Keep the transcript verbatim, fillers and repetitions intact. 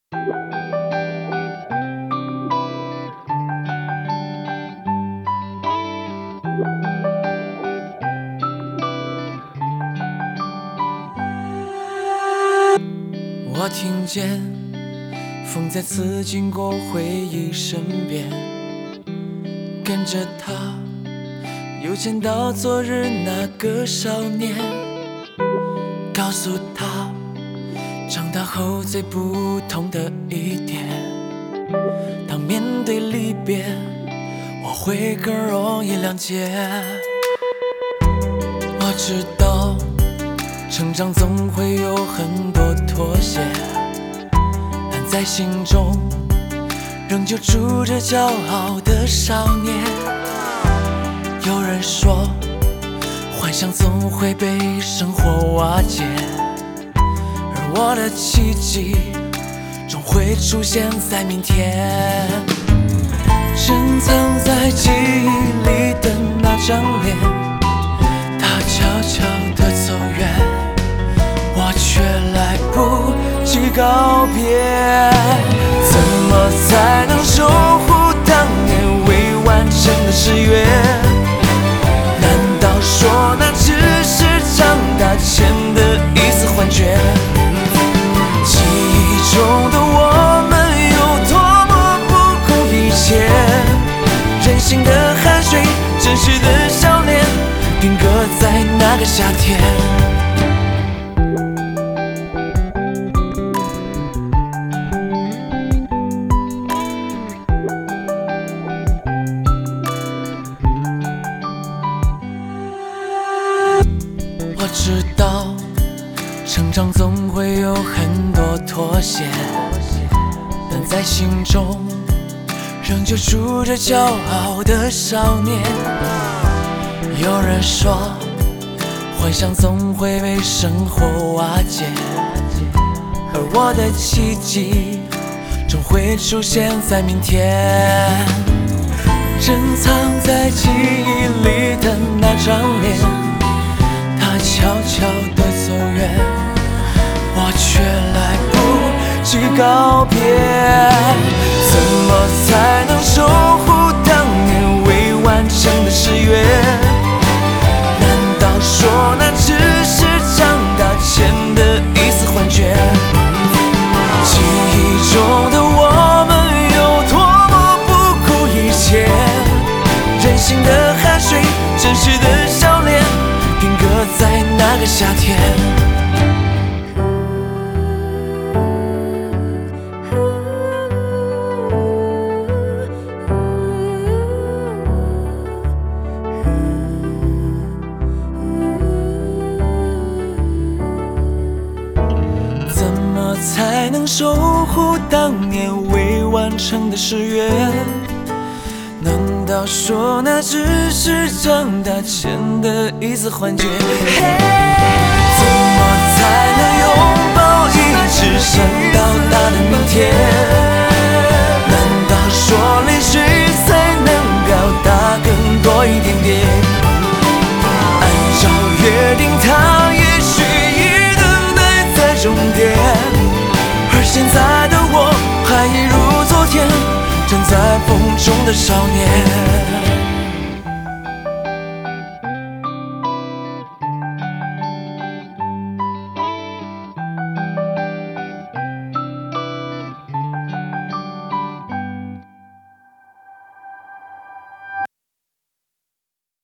我听见风再次经过回忆身边，跟着他又见到昨日那个少年，告诉他长大后最不同的一点，当面对离别我会更容易谅解。我知道成长总会有很多妥协，但在心中仍旧住着骄傲的少年。有人说幻想总会被生活瓦解，而我的奇迹终会出现在明天。珍藏在记忆里的那张脸，他悄悄地走远，我却来不及告别。怎么才能守护当年未完成的誓约？难道说那只是长大前的一丝幻觉？记忆中的我们有多么不顾一切，任性的汗水，真实的笑脸，定格在那个夏天。我知道成长总会有很多妥协，但在心中仍旧住着骄傲的少年。有人说幻想总会被生活瓦解，而我的奇迹终会出现在明天。珍藏在记忆里的那张脸，他悄悄地走远，我却来不及告别。怎么才能守护当年未完成的誓约？难道说那只是长大前的一丝幻觉？记忆中的我们有多么不顾一切，任性的汗水，真实的笑脸，定格在那个夏天。怎么才能守护当年未完成的誓约？难道说那只是长大前的一丝幻觉？怎么才能拥抱一直想到达的明天？难道说泪水才能表达更多一点点？按照约定，他也许已等待在终点，而现在的我还一如昨天，站在风中的少年。